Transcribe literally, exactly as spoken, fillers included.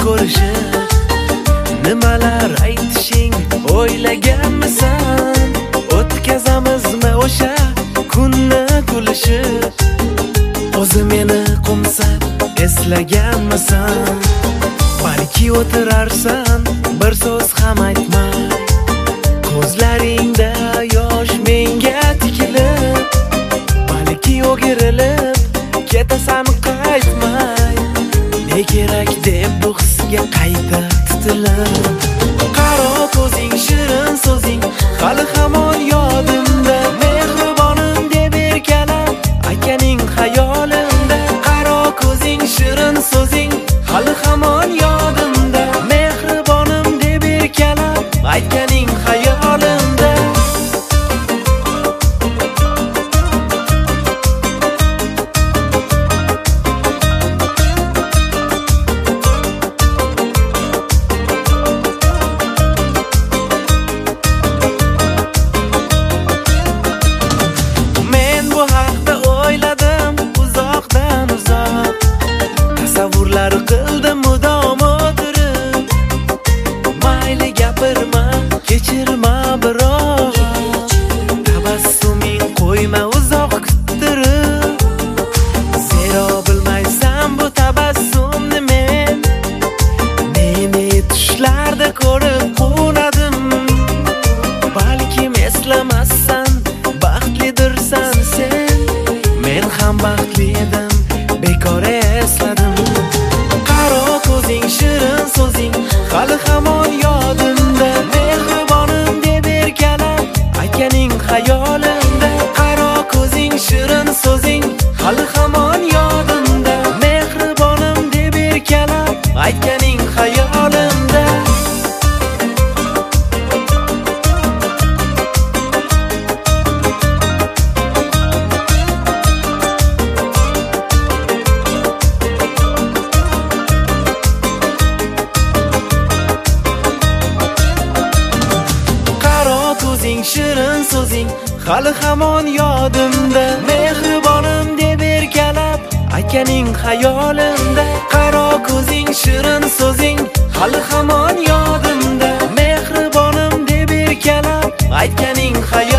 ko'rishib, nimalar aytishing o'ylaganmisan? O'tkazamizmi o'sha kunni kulishib? O'zi meni qo'msab eslaganmisan? Balki o'tirarsan, bir so'z ham aytmay, ko'zlaringda yosh menga tikilib, balki o'girilib ketasan qaytmay. Ne kerak deb bu hisga qayta tutilib, qaro ko'zing, shirin so'zing hali hamon yodimda. Mehribonim deb erkalab aytganing xayolimda. Qaro ko'zing, shirin so'zing hali hamon yodimda. Mehribonim deb erkalab aytganing xayolimda. Qildim mudom o'tirib, mayli gapirma, kechirma biroq, tabassuming qo'yma uzoq kuttirib. Zero bilmaysan bu tabassumni men, meni tushlarda ko'rib quvnadim. Balkim eslamassan, baxtlidirsan sen, men ham baxtli edim, bekor esladim. Shirin so'zing hali hamon yodimda. Mehribonim deb erkalab aytganing xayolimda. Qaro ko'zing, shirin so'zing hali hamon yodimda. Mehribonim deb erkalab aytganing xayolimda. Shirin so'zing hali hamon yodimda. Mehribonim deb erkalab aytganing xayolimda. Qaro ko'zing, shirin so'zing hali hamon yodimda. Mehribonim deb erkalab aytganing xayolimda.